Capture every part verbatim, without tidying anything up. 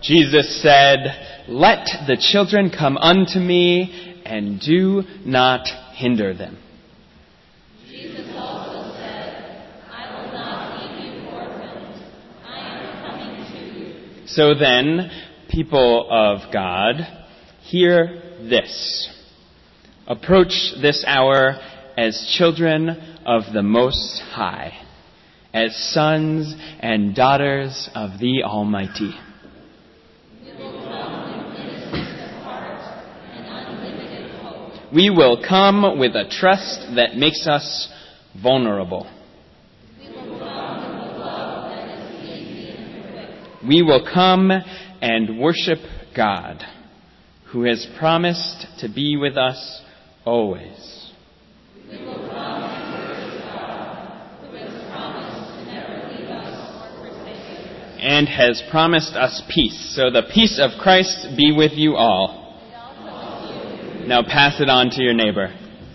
Jesus said, "Let the children come unto me, and do not hinder them." Jesus also said, "I will not leave you orphans. I am coming to you." So then, people of God, hear this. Approach this hour as children of the Most High, as sons and daughters of the Almighty. We will come with innocence of heart and unlimited hope. We will come with a trust that makes us vulnerable. We will come with a love that is easy and quick. We will come and worship God, who has promised to be with us always. We will come and worship God, who has promised to never leave us or forsake us. And has promised us peace. So the peace of Christ be with you all. And also with you. Now pass it on to your neighbor.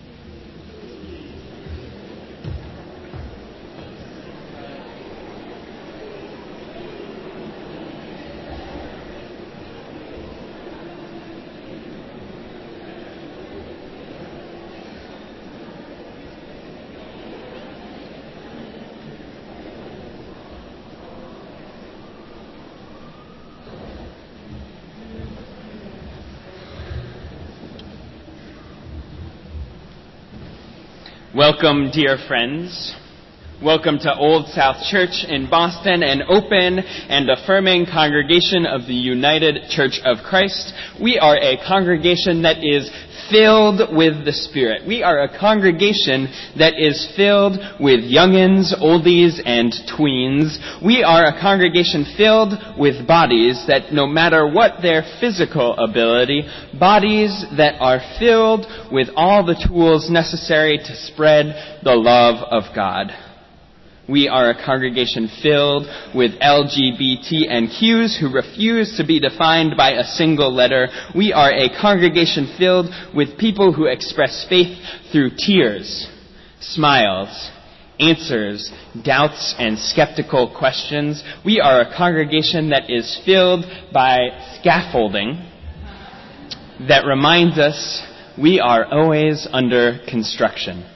Welcome, dear friends. Welcome to Old South Church in Boston, an open and affirming congregation of the United Church of Christ. We are a congregation that is filled with the Spirit. We are a congregation that is filled with youngins, oldies, and tweens. We are a congregation filled with bodies that, no matter what their physical ability, bodies that are filled with all the tools necessary to spread the love of God. We are a congregation filled with L G B T Qs who refuse to be defined by a single letter. We are a congregation filled with people who express faith through tears, smiles, answers, doubts, and skeptical questions. We are a congregation that is filled by scaffolding that reminds us we are always under construction.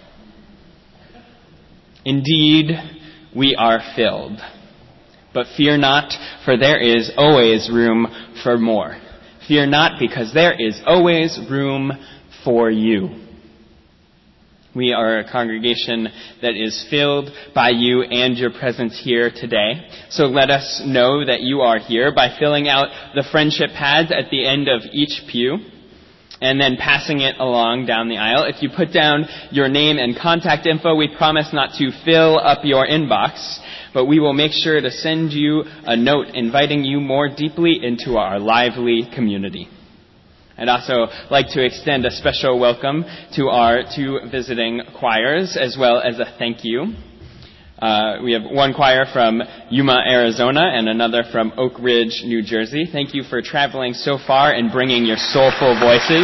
Indeed, we are filled. But fear not, for there is always room for more. Fear not, because there is always room for you. We are a congregation that is filled by you and your presence here today. So let us know that you are here by filling out the friendship pads at the end of each pew, and then passing it along down the aisle. If you put down your name and contact info, we promise not to fill up your inbox, but we will make sure to send you a note inviting you more deeply into our lively community. I'd also like to extend a special welcome to our two visiting choirs, as well as a thank you. Uh, we have one choir from Yuma, Arizona, and another from Oak Ridge, New Jersey. Thank you for traveling so far and bringing your soulful voices.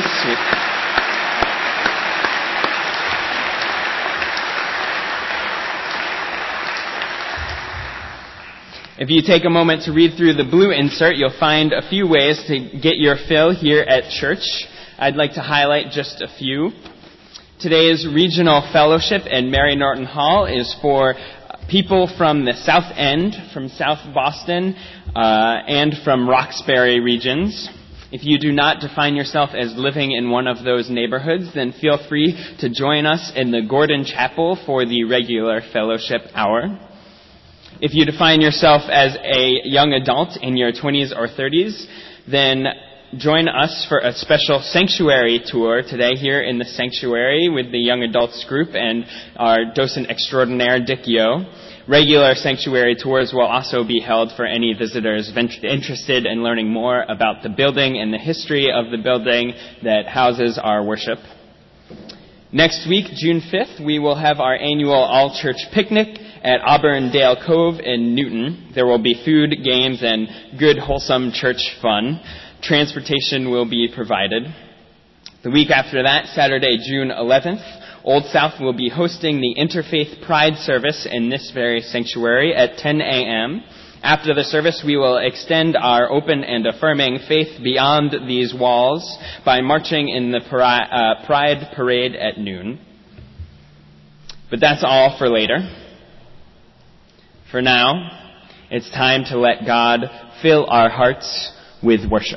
If you take a moment to read through the blue insert, you'll find a few ways to get your fill here at church. I'd like to highlight just a few. Today's regional fellowship in Mary Norton Hall is for people from the South End, from South Boston, uh, and from Roxbury regions. If you do not define yourself as living in one of those neighborhoods, then feel free to join us in the Gordon Chapel for the regular fellowship hour. If you define yourself as a young adult in your twenties or thirties, then join us for a special sanctuary tour today here in the sanctuary with the young adults group and our docent extraordinaire, Dick Yo. Regular sanctuary tours will also be held for any visitors interested in learning more about the building and the history of the building that houses our worship. Next week, June fifth, we will have our annual all-church picnic at Auburndale Cove in Newton. There will be food, games, and good, wholesome church fun. Transportation will be provided. The week after that, Saturday, June eleventh, Old South will be hosting the Interfaith Pride service in this very sanctuary at ten a.m. After the service, we will extend our open and affirming faith beyond these walls by marching in the Pride, uh, Pride Parade at noon. But that's all for later. For now, it's time to let God fill our hearts with worship.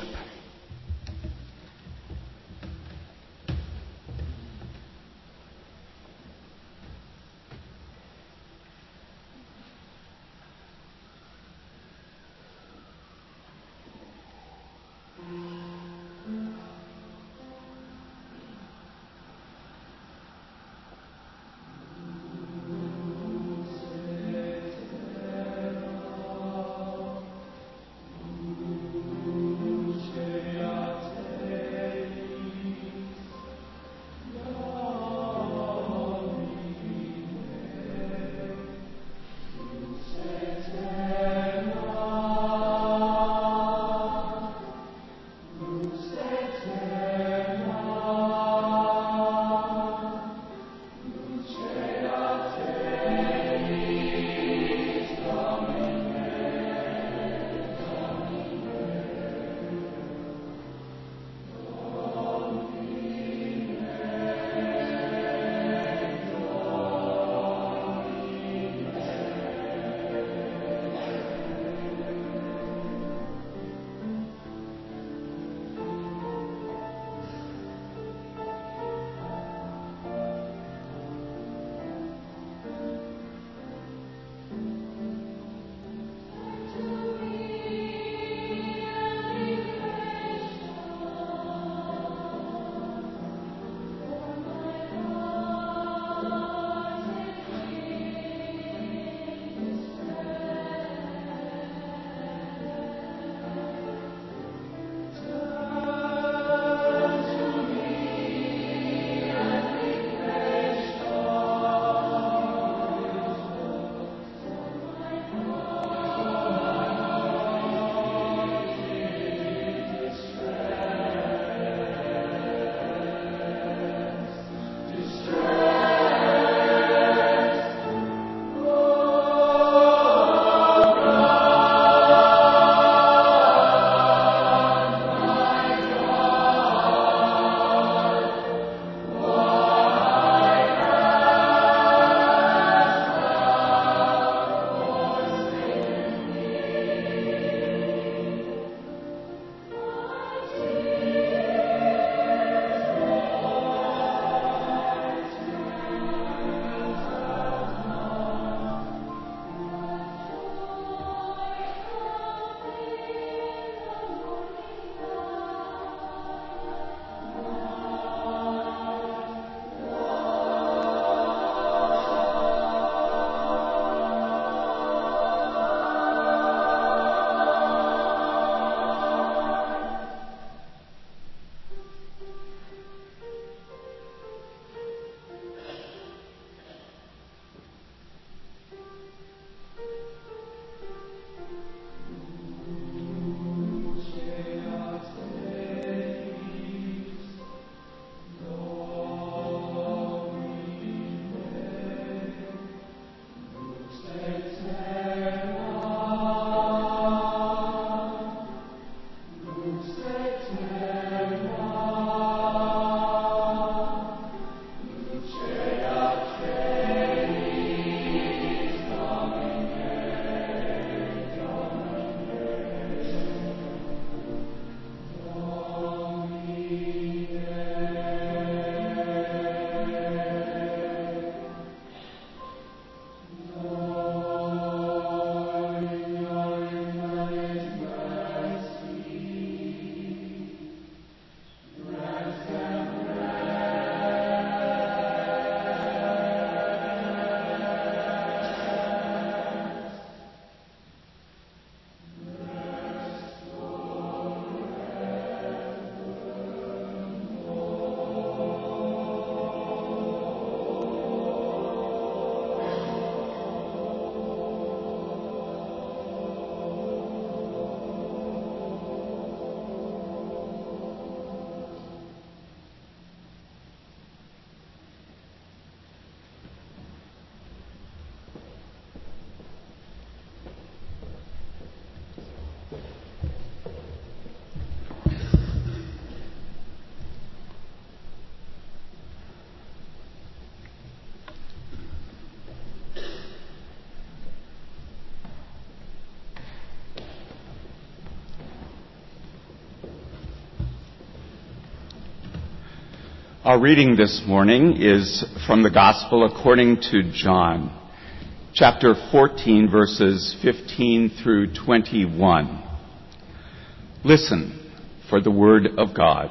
Our reading this morning is from the Gospel according to John, chapter fourteen, verses fifteen through twenty-one. Listen for the word of God.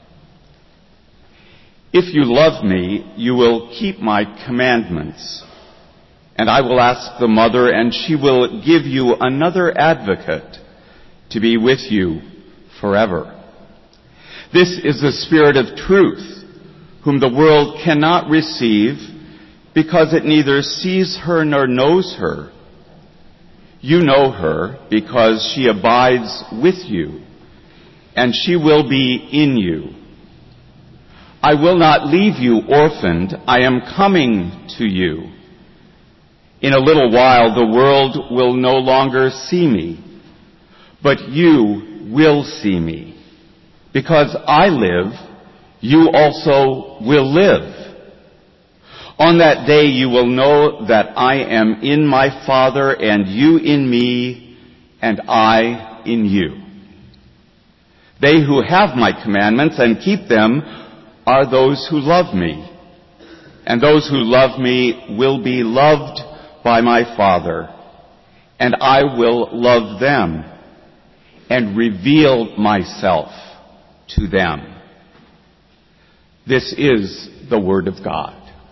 If you love me, you will keep my commandments, and I will ask the Mother, and she will give you another advocate to be with you forever. This is the Spirit of truth, whom the world cannot receive because it neither sees her nor knows her. You know her because she abides with you, and she will be in you. I will not leave you orphaned. I am coming to you. In a little while the world will no longer see me, but you will see me. Because I live, you also will live. On that day you will know that I am in my Father, and you in me, and I in you. They who have my commandments and keep them are those who love me. And those who love me will be loved by my Father, and I will love them and reveal myself to them. This is the word of God.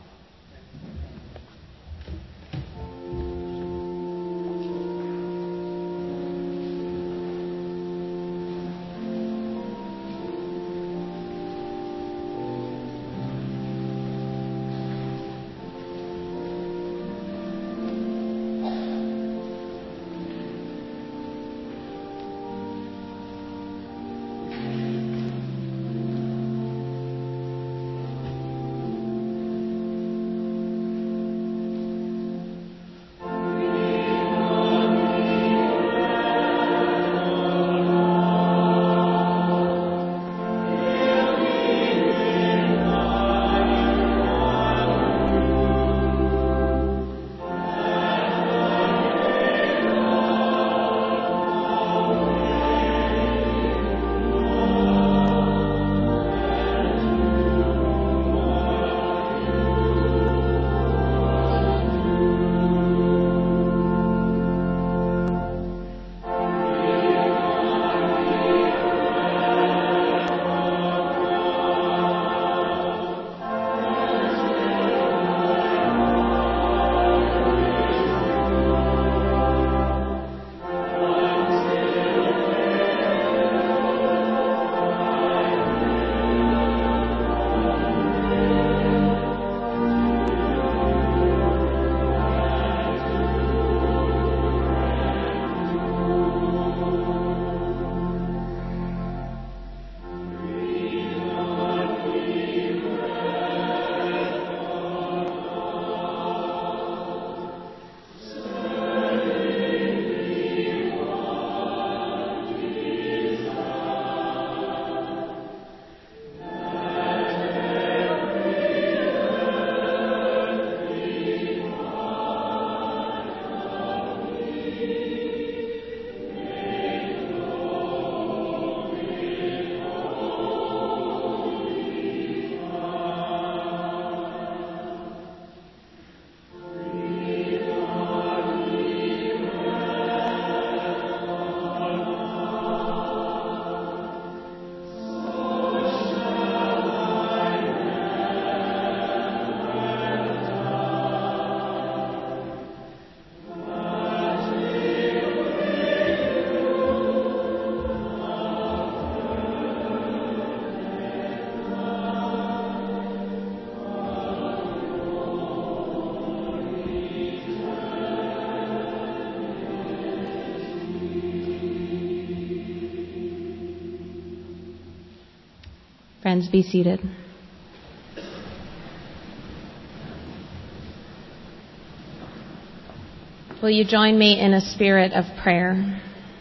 Friends, be seated. Will you join me in a spirit of prayer?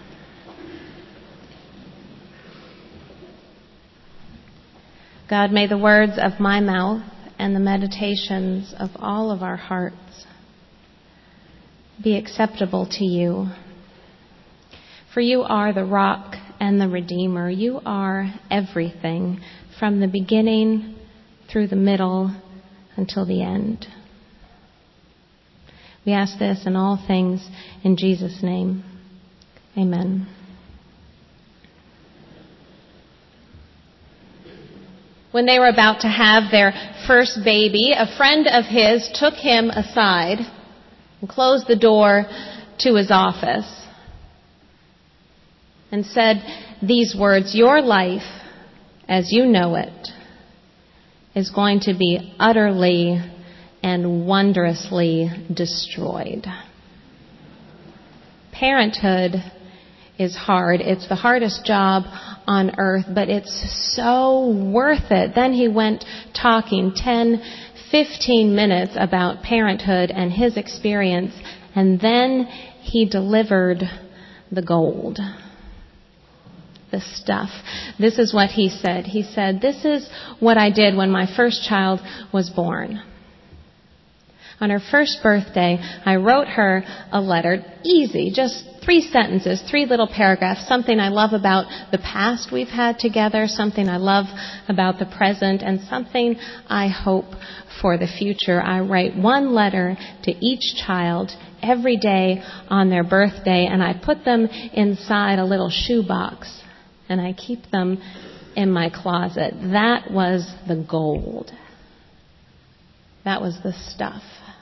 God, may the words of my mouth and the meditations of all of our hearts be acceptable to you. For you are the rock and the Redeemer. You are everything from the beginning through the middle until the end. We ask this in all things in Jesus' name. Amen. When they were about to have their first baby, a friend of his took him aside and closed the door to his office and said these words, "Your life, as you know it, is going to be utterly and wondrously destroyed." Parenthood is hard. It's the hardest job on earth, but it's so worth it. Then he went talking ten, fifteen minutes about parenthood and his experience, and then he delivered the gold. The stuff. This is what he said. He said, "This is what I did when my first child was born. On her first birthday, I wrote her a letter, easy, just three sentences, three little paragraphs, something I love about the past we've had together, something I love about the present, and something I hope for the future. I write one letter to each child every day on their birthday, and I put them inside a little shoebox, and I keep them in my closet." That was the gold. That was the stuff.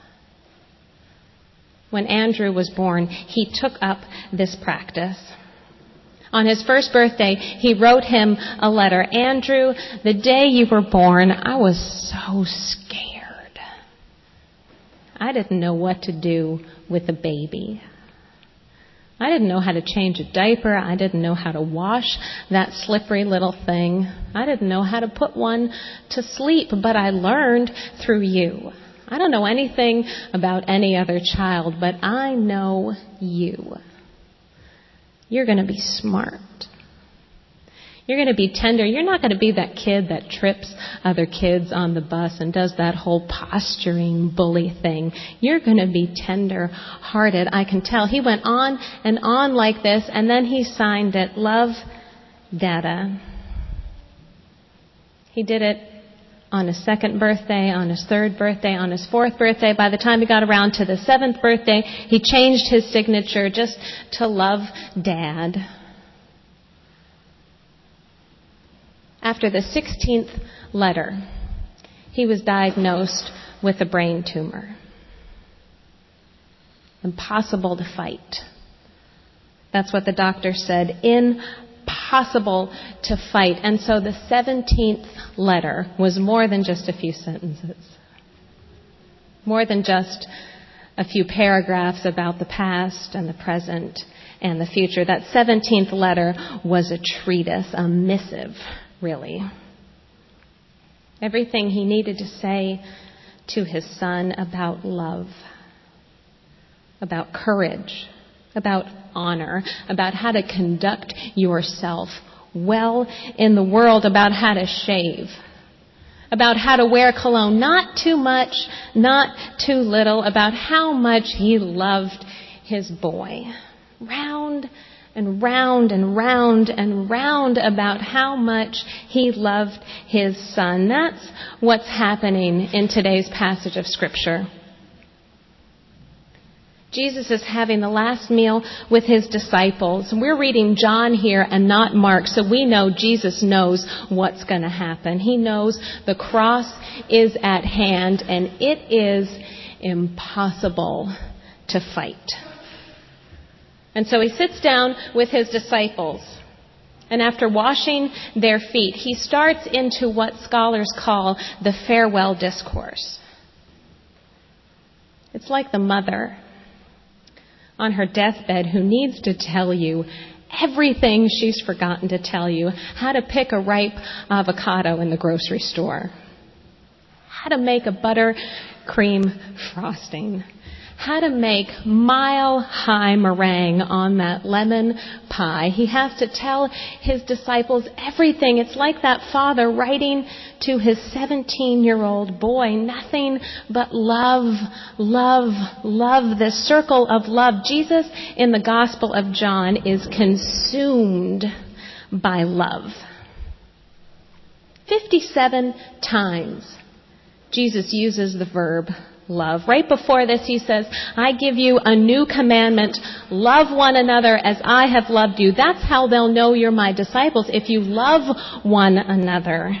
When Andrew was born, he took up this practice. On his first birthday, he wrote him a letter. "Andrew, the day you were born, I was so scared. I didn't know what to do with a baby. I didn't know how to change a diaper. I didn't know how to wash that slippery little thing. I didn't know how to put one to sleep, but I learned through you. I don't know anything about any other child, but I know you. You're going to be smart. You're going to be tender. You're not going to be that kid that trips other kids on the bus and does that whole posturing bully thing. You're going to be tender-hearted. I can tell." He went on and on like this, and then he signed it, "Love, Dada." He did it on his second birthday, on his third birthday, on his fourth birthday. By the time he got around to the seventh birthday, he changed his signature just to "Love, Dad." After the sixteenth letter, he was diagnosed with a brain tumor. Impossible to fight. That's what the doctor said. Impossible to fight. And so the seventeenth letter was more than just a few sentences. More than just a few paragraphs about the past and the present and the future. That seventeenth letter was a treatise, a missive, really. Everything he needed to say to his son about love, about courage, about honor, about how to conduct yourself well in the world, about how to shave, about how to wear cologne, not too much, not too little, about how much he loved his boy. Round and round and round and round about how much he loved his son. That's what's happening in today's passage of Scripture. Jesus is having the last meal with his disciples. We're reading John here and not Mark, so we know Jesus knows what's going to happen. He knows the cross is at hand, and it is impossible to fight. And so he sits down with his disciples, and after washing their feet, he starts into what scholars call the farewell discourse. It's like the mother on her deathbed who needs to tell you everything she's forgotten to tell you. How to pick a ripe avocado in the grocery store. How to make a buttercream frosting. How to make mile-high meringue on that lemon pie. He has to tell his disciples everything. It's like that father writing to his seventeen-year-old boy. Nothing but love, love, love. This circle of love. Jesus in the Gospel of John is consumed by love. fifty-seven times Jesus uses the verb love. Right before this, he says, I give you a new commandment. Love one another as I have loved you. That's how they'll know you're my disciples, if you love one another.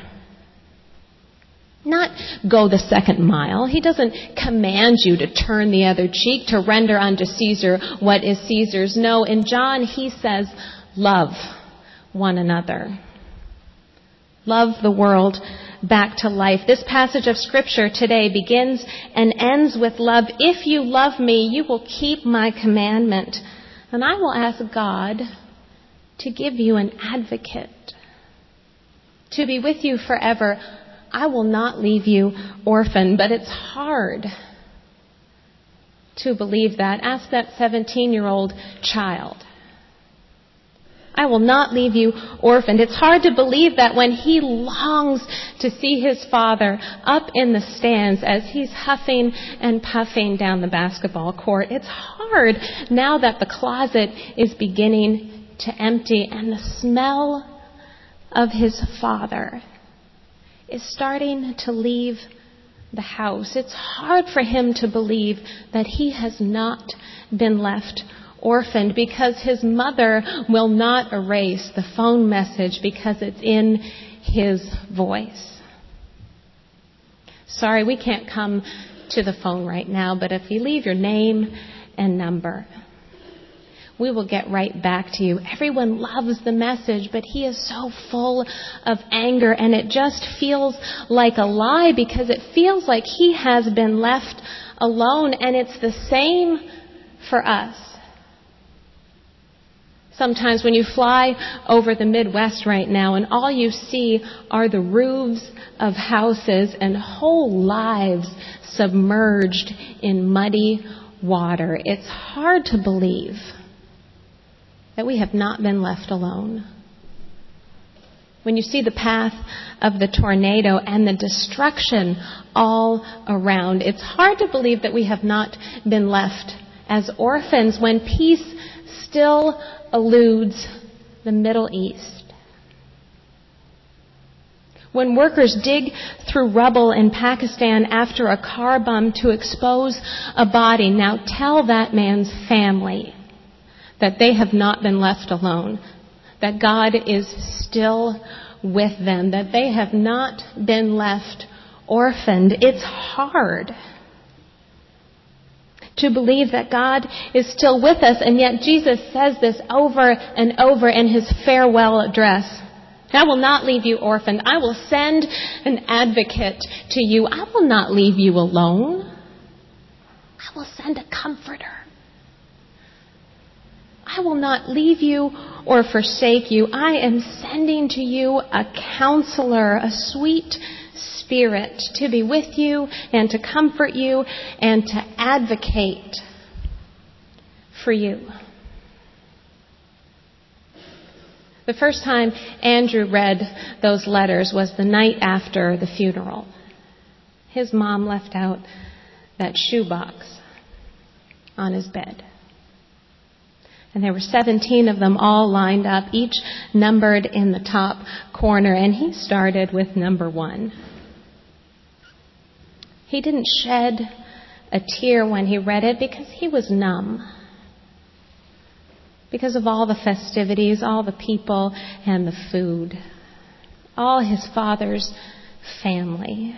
Not go the second mile. He doesn't command you to turn the other cheek, to render unto Caesar what is Caesar's. No, in John, he says, love one another. Love the world back to life. This passage of Scripture today begins and ends with love. If you love me, you will keep my commandment. And I will ask God to give you an advocate to be with you forever. I will not leave you orphaned, but it's hard to believe that. Ask that seventeen-year-old child. I will not leave you orphaned. It's hard to believe that when he longs to see his father up in the stands as he's huffing and puffing down the basketball court. It's hard now that the closet is beginning to empty and the smell of his father is starting to leave the house. It's hard for him to believe that he has not been left orphaned, because his mother will not erase the phone message because it's in his voice. Sorry, we can't come to the phone right now, but if you leave your name and number, we will get right back to you. Everyone loves the message, but he is so full of anger, and it just feels like a lie because it feels like he has been left alone, and it's the same for us. Sometimes when you fly over the Midwest right now and all you see are the roofs of houses and whole lives submerged in muddy water, it's hard to believe that we have not been left alone. When you see the path of the tornado and the destruction all around, it's hard to believe that we have not been left as orphans when peace still eludes the Middle East. When workers dig through rubble in Pakistan after a car bomb to expose a body, now tell that man's family that they have not been left alone, that God is still with them, that they have not been left orphaned. It's hard to believe that God is still with us, and yet Jesus says this over and over in his farewell address. I will not leave you orphaned. I will send an advocate to you. I will not leave you alone. I will send a comforter. I will not leave you or forsake you. I am sending to you a counselor, a sweet Spirit to be with you and to comfort you and to advocate for you. The first time Andrew read those letters was the night after the funeral. His mom left out that shoebox on his bed. And there were seventeen of them all lined up, each numbered in the top corner, and he started with number one. He didn't shed a tear when he read it because he was numb. Because of all the festivities, all the people and the food. All his father's family.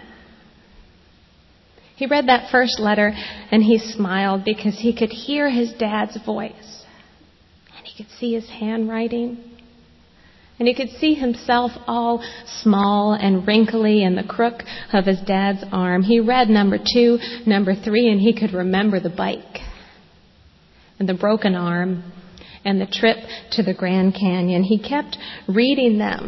He read that first letter and he smiled because he could hear his dad's voice. And he could see his handwriting. And he could see himself all small and wrinkly in the crook of his dad's arm. He read number two, number three, and he could remember the bike and the broken arm and the trip to the Grand Canyon. He kept reading them.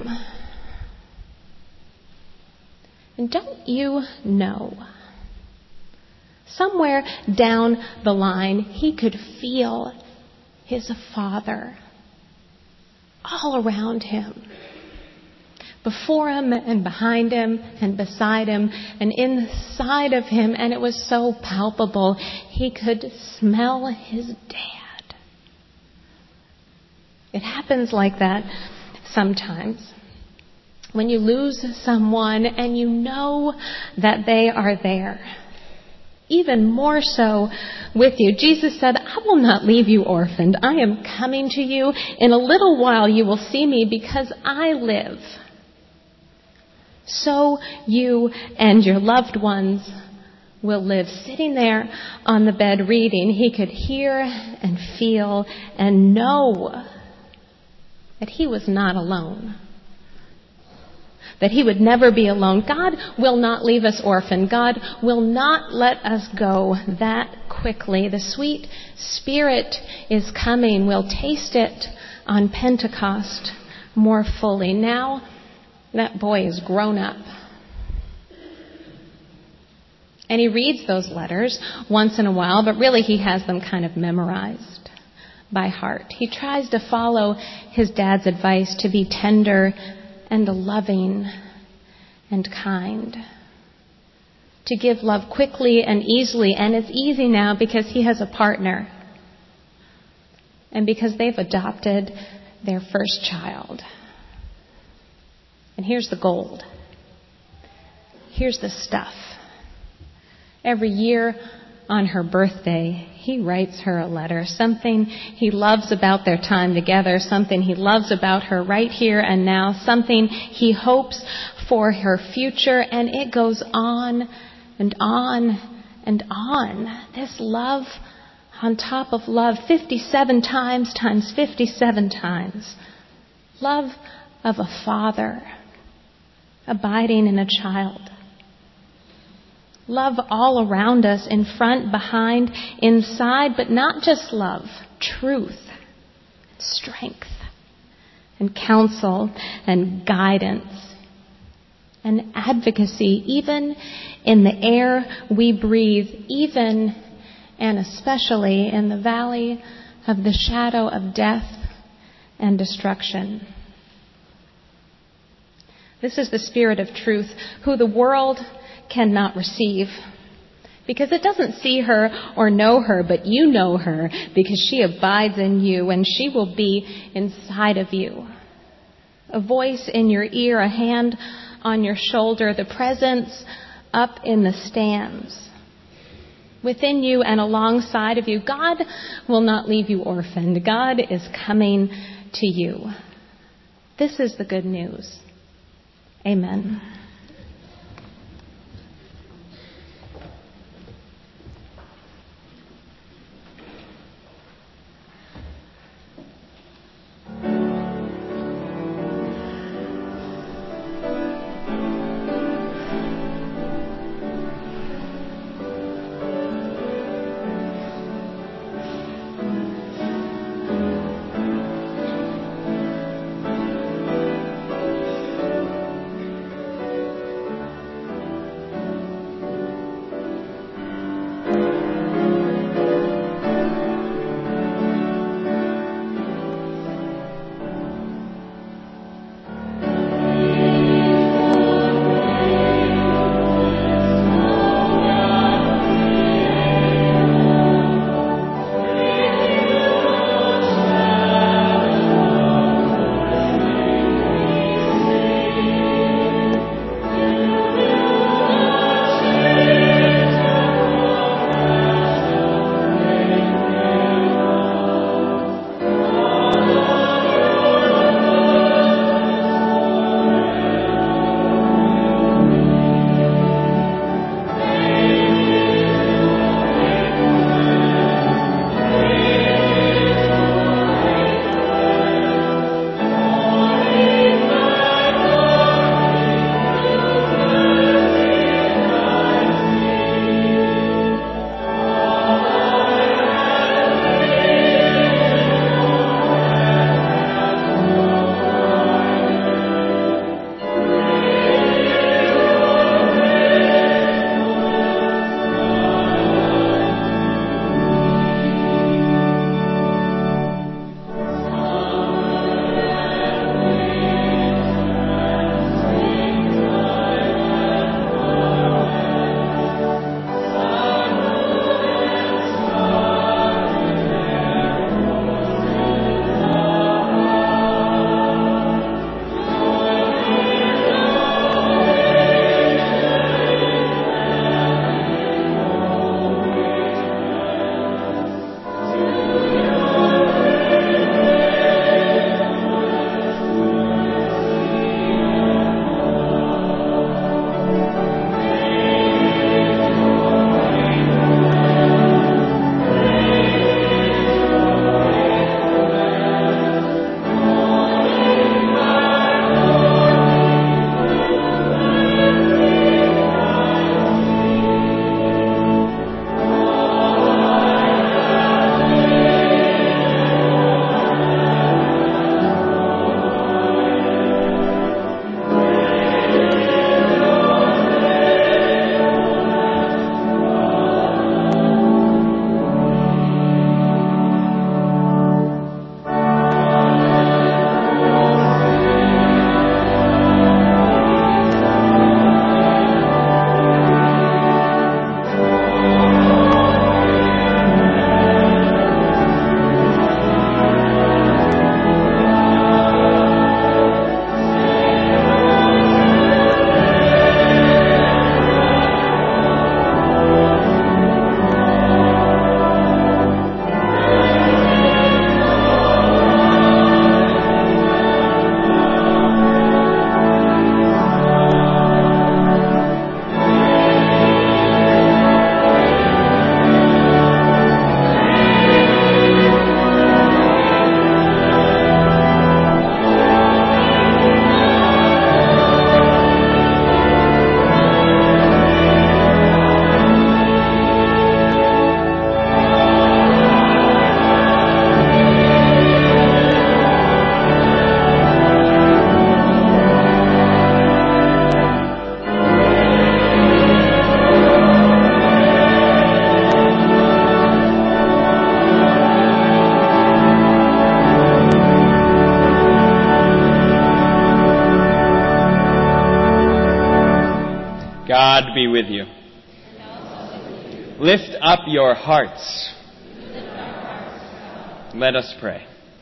And don't you know, somewhere down the line, he could feel his father all around him, before him and behind him and beside him and inside of him, and it was so palpable. He could smell his dad. It happens like that sometimes. when you lose someone and you know that they are there. Even more so with you. Jesus said, I will not leave you orphaned. I am coming to you. In a little while you will see me because I live. So you and your loved ones will live. Sitting there on the bed reading, he could hear and feel and know that he was not alone. That he would never be alone. God will not leave us orphaned. God will not let us go that quickly. The sweet Spirit is coming. We'll taste it on Pentecost more fully. Now that boy is grown up. And he reads those letters once in a while, but really he has them kind of memorized by heart. He tries to follow his dad's advice to be tender and loving and kind. To give love quickly and easily. And it's easy now because he has a partner. And because they've adopted their first child. And here's the gold. Here's the stuff. Every year on her birthday, he writes her a letter, something he loves about their time together, something he loves about her right here and now, something he hopes for her future, and it goes on and on and on. This love on top of love, fifty-seven times times fifty-seven times. Love of a father abiding in a child. Love all around us, in front, behind, inside, but not just love, truth, strength, and counsel, and guidance, and advocacy, even in the air we breathe, even and especially in the valley of the shadow of death and destruction. This is the Spirit of truth, who the world cannot receive, because it doesn't see her or know her, but you know her because she abides in you and she will be inside of you. A voice in your ear, a hand on your shoulder, the presence up in the stands. Within you and alongside of you. God will not leave you orphaned. God is coming to you. This is the good news. Amen. God be with you. Lift up your hearts. Let us pray.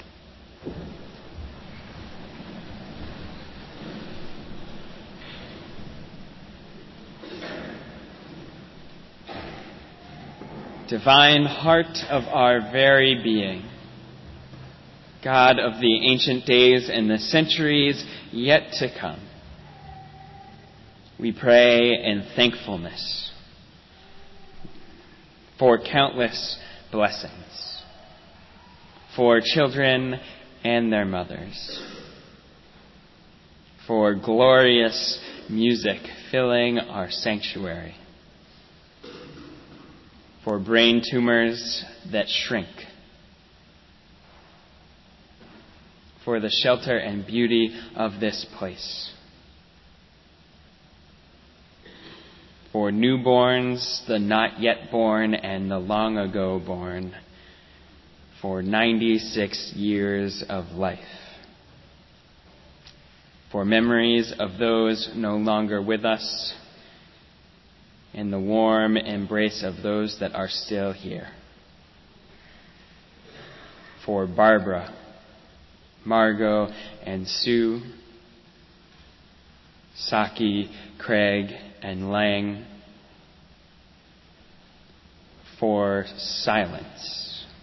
Divine heart of our very being, God of the ancient days and the centuries yet to come, we pray in thankfulness for countless blessings, for children and their mothers, for glorious music filling our sanctuary, for brain tumors that shrink, for the shelter and beauty of this place, for newborns, the not yet born, and the long ago born, for ninety-six years of life, for memories of those no longer with us, in the warm embrace of those that are still here. For Barbara, Margot, and Sue, Saki, Craig, and Lang. For silence.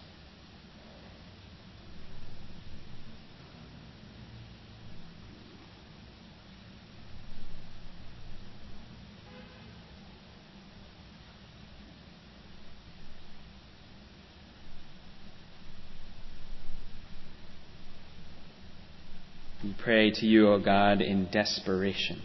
We pray to you, O God, in desperation.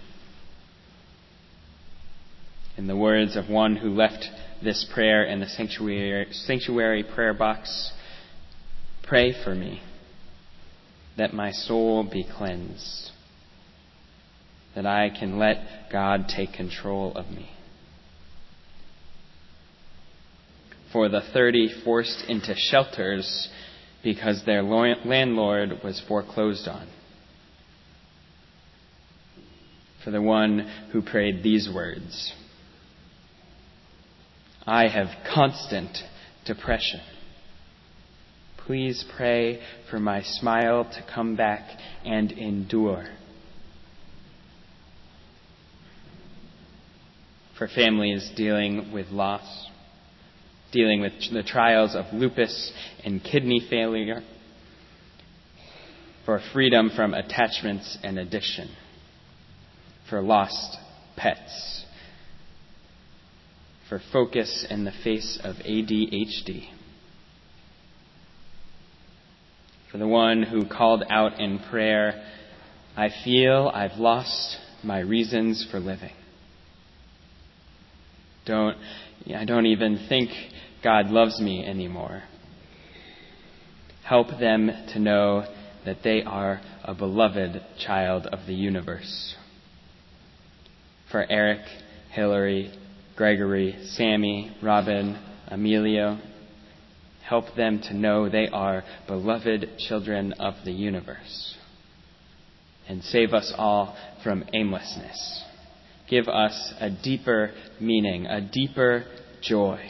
In the words of one who left this prayer in the sanctuary, sanctuary prayer box, pray for me, that my soul be cleansed, that I can let God take control of me. For the thirty forced into shelters because their landlord was foreclosed on. For the one who prayed these words, I have constant depression. Please pray for my smile to come back and endure. For families dealing with loss, dealing with the trials of lupus and kidney failure. For freedom from attachments and addiction. For lost pets, for focus in the face of A D H D, for the one who called out in prayer, I feel I've lost my reasons for living. Don't, I don't even think God loves me anymore. Help them to know that they are a beloved child of the universe. For Eric, Hillary, Gregory, Sammy, Robin, Emilio, help them to know they are beloved children of the universe. And save us all from aimlessness. Give us a deeper meaning, a deeper joy.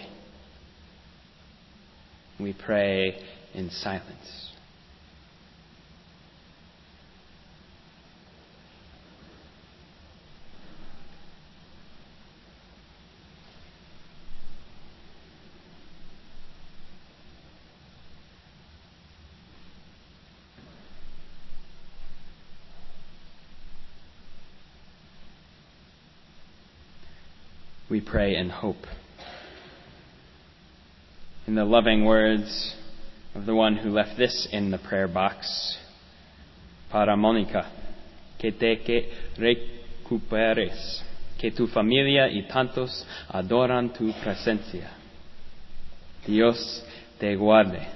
We pray in silence. We pray in hope. In the loving words of the one who left this in the prayer box, para Mónica, que te que recuperes, que tu familia y tantos adoran tu presencia. Dios te guarde.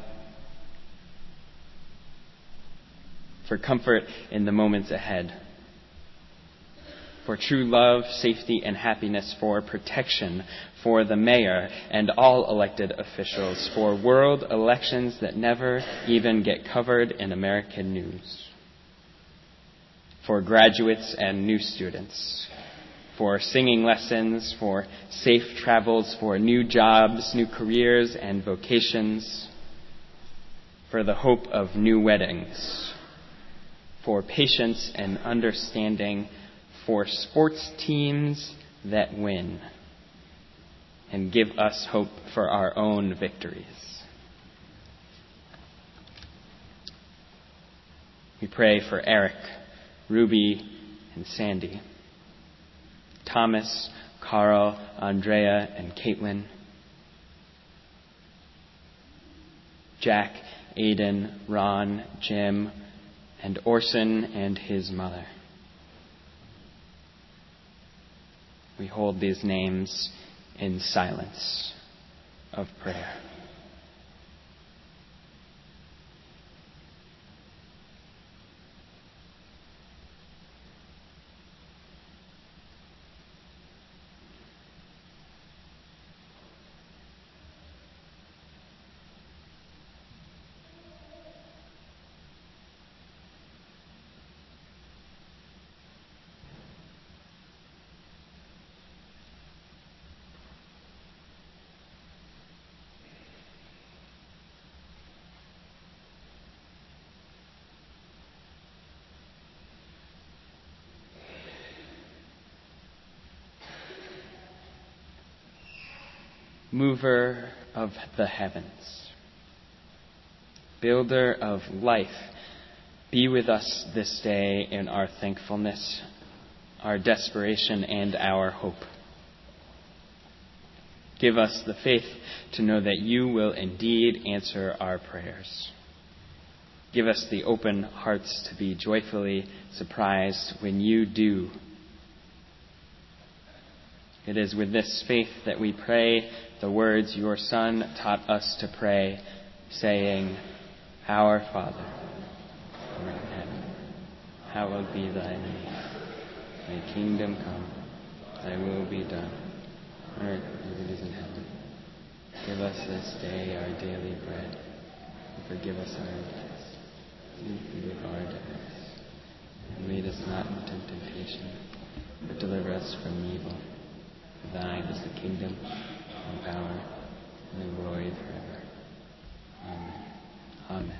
For comfort in the moments ahead. For true love, safety, and happiness, for protection for the mayor and all elected officials, for world elections that never even get covered in American news, for graduates and new students, for singing lessons, for safe travels, for new jobs, new careers and vocations, for the hope of new weddings, for patience and understanding, for sports teams that win, and give us hope for our own victories. We pray for Eric, Ruby, and Sandy, Thomas, Carl, Andrea, and Caitlin, Jack, Aiden, Ron, Jim, and Orson and his mother. We hold these names in silence of prayer. Mover of the heavens, builder of life, be with us this day in our thankfulness, our desperation, and our hope. Give us the faith to know that you will indeed answer our prayers. Give us the open hearts to be joyfully surprised when you do. It is with this faith that we pray the words your Son taught us to pray, saying, Our Father, who art in heaven, hallowed be thy name. Thy kingdom come, thy will be done, on earth as it is in heaven. Give us this day our daily bread, and forgive us our debts, as we forgive our debtors. And lead us not into temptation, but deliver us from evil. For thine is the kingdom, and power, and the glory forever. Amen. Amen.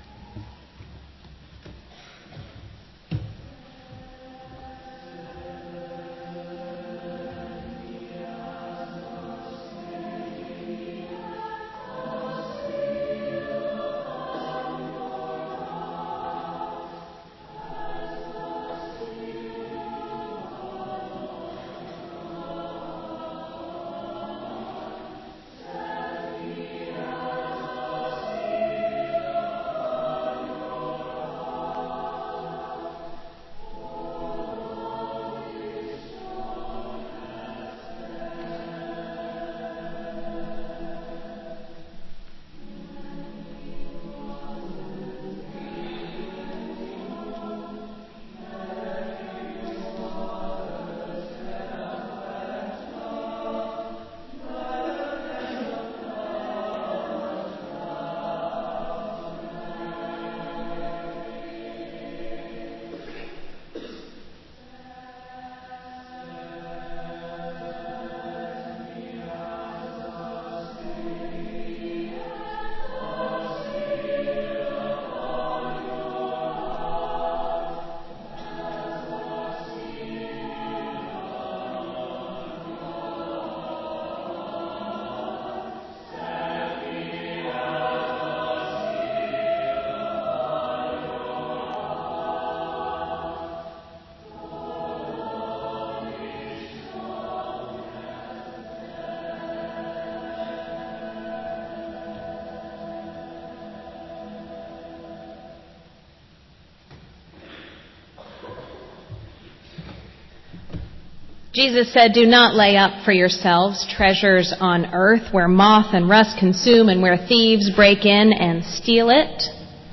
Jesus said, do not lay up for yourselves treasures on earth where moth and rust consume and where thieves break in and steal it.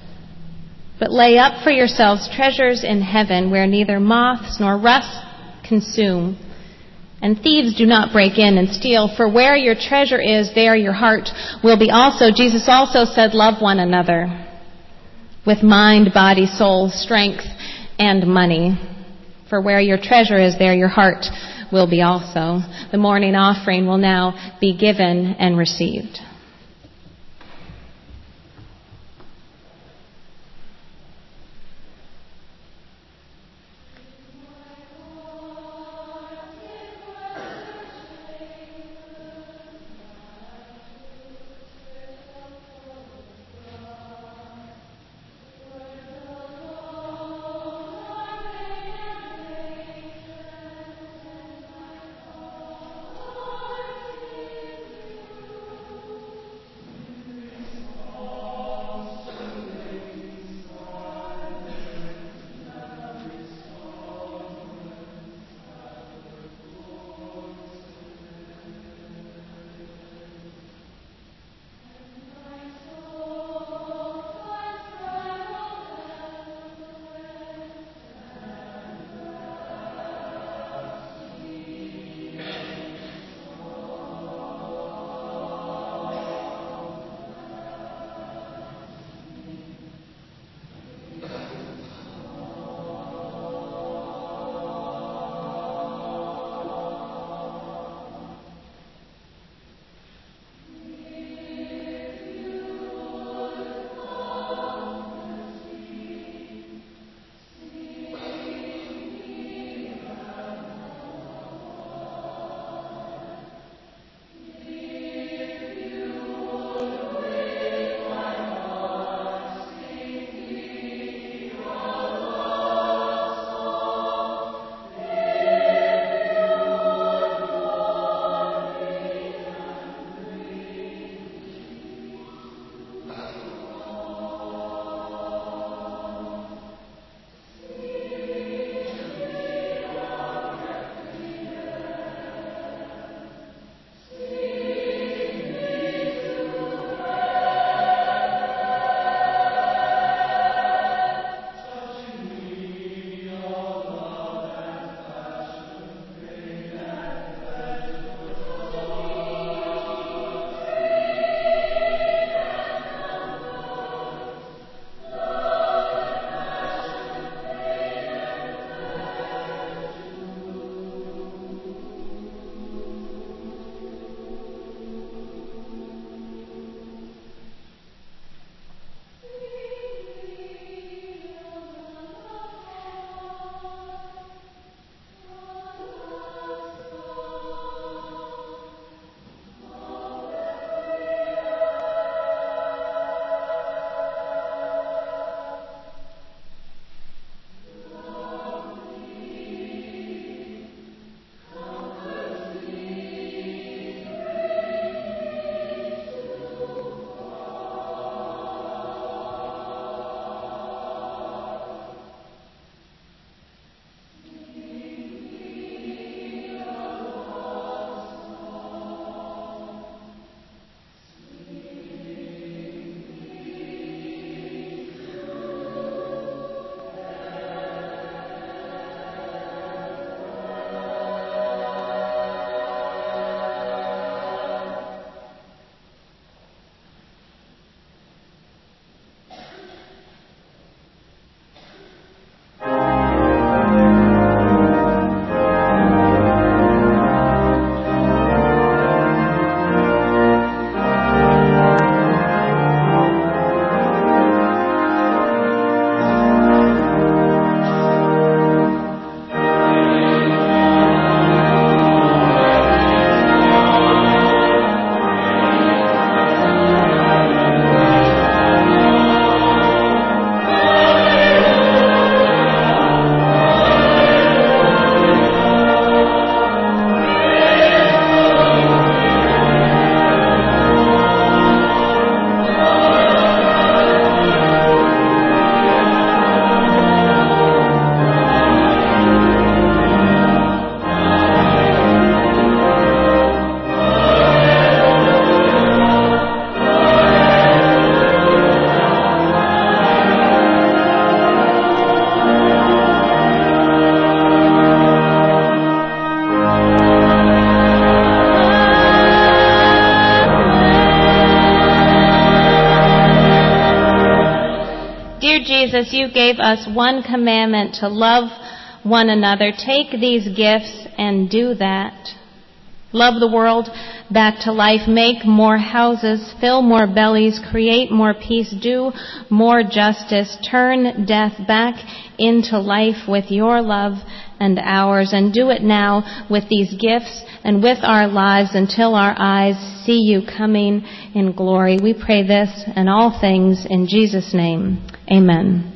But lay up for yourselves treasures in heaven where neither moths nor rust consume and thieves do not break in and steal. For where your treasure is, there your heart will be also. Jesus also said, love one another with mind, body, soul, strength, and money. For where your treasure is, there your heart will be also. The morning offering will now be given and received. Jesus, you gave us one commandment to love one another. Take these gifts and do that. Love the world back to life. Make more houses. Fill more bellies. Create more peace. Do more justice. Turn death back into life with your love and ours. And do it now with these gifts and with our lives until our eyes see you coming in glory. We pray this and all things in Jesus' name. Amen.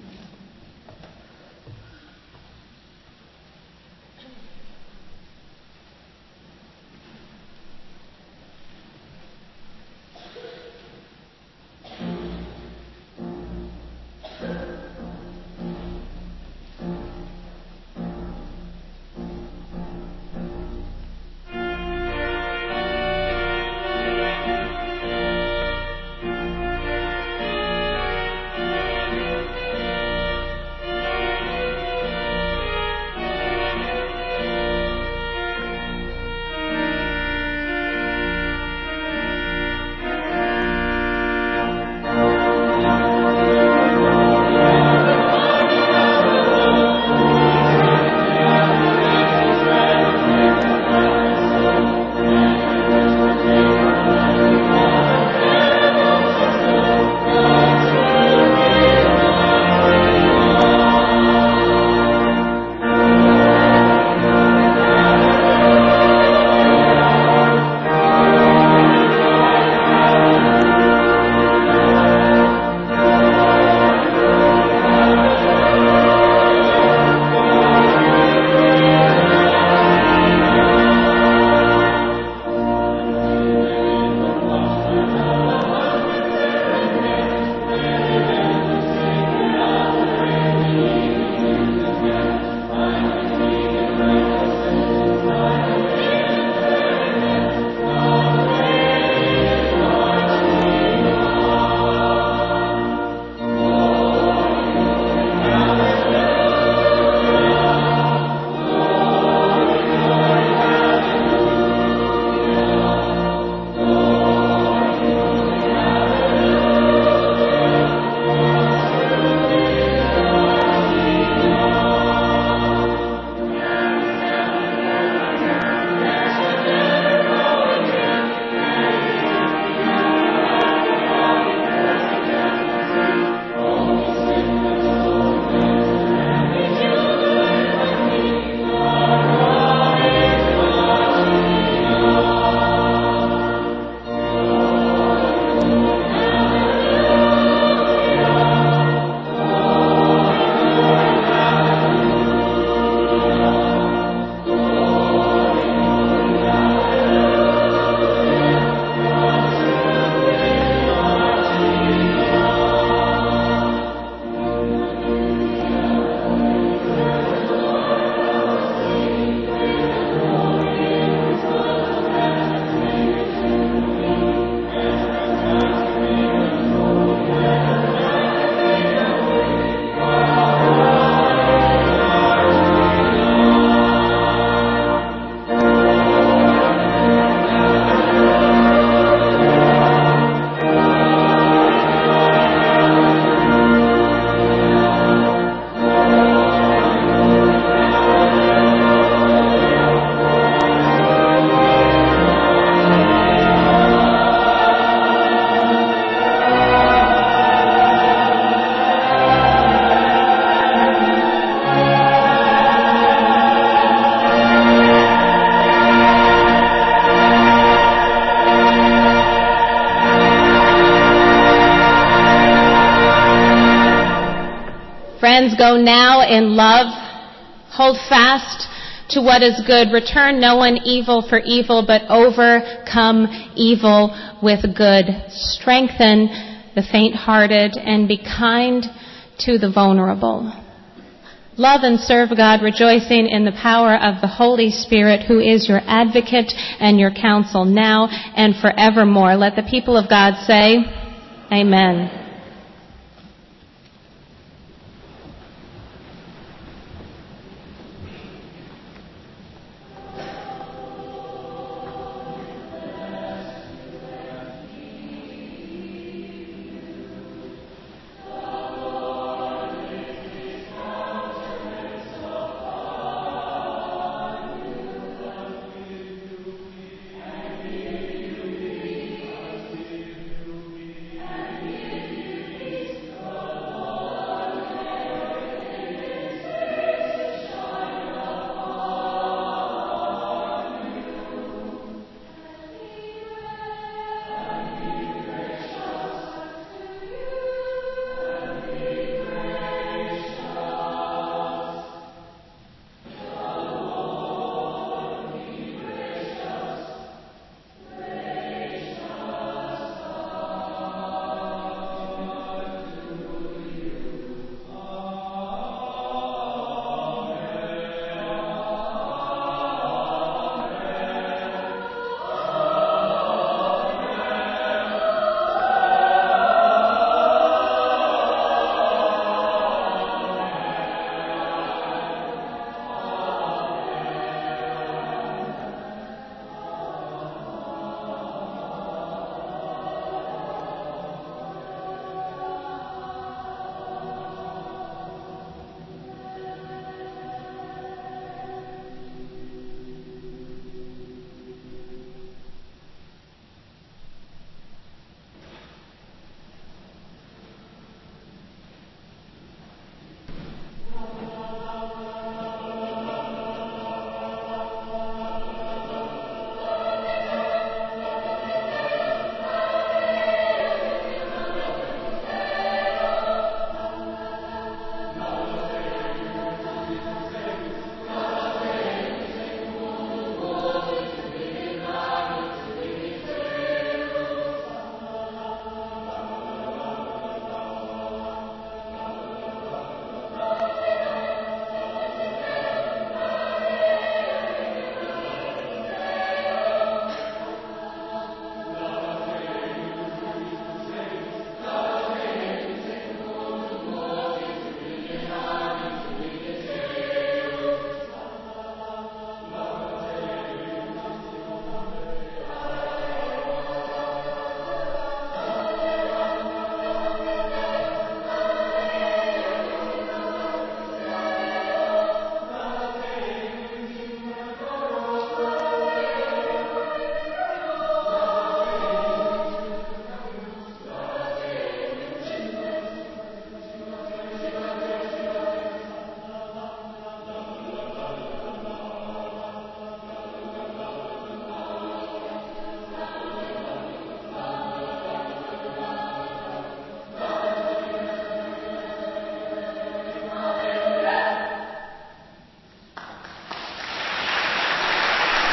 Friends, go now in love. Hold fast to what is good. Return no one evil for evil, but overcome evil with good. Strengthen the faint-hearted and be kind to the vulnerable. Love and serve God, rejoicing in the power of the Holy Spirit, who is your advocate and your counsel now and forevermore. Let the people of God say, Amen.